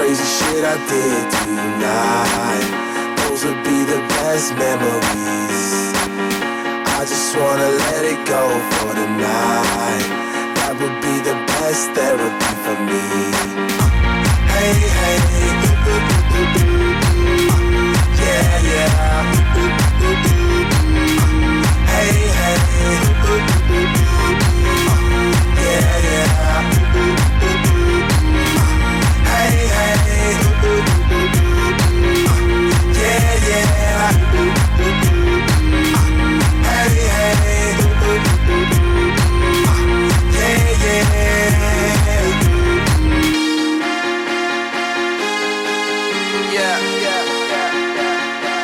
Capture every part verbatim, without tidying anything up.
crazy shit I did tonight, those would be the best memories. I just wanna let it go for the night. That would be the best therapy for me. Hey, hey, yeah, yeah. Hey, hey, yeah, yeah. Hey, hey, yeah, yeah. Hey, hey, yeah, yeah. Yeah, yeah, yeah, yeah.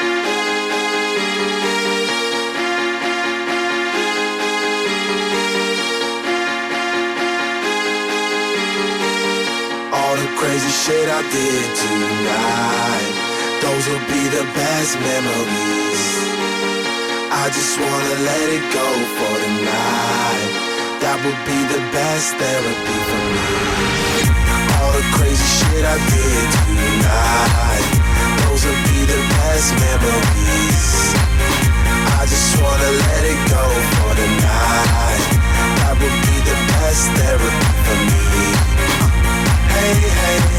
All the crazy shit I did tonight, those will be the best memories. I just wanna let it go for the night. That would be the best therapy for me. All the crazy shit I did tonight, those will be the best memories. I just wanna let it go for the night. That would be the best therapy for me. Hey, hey,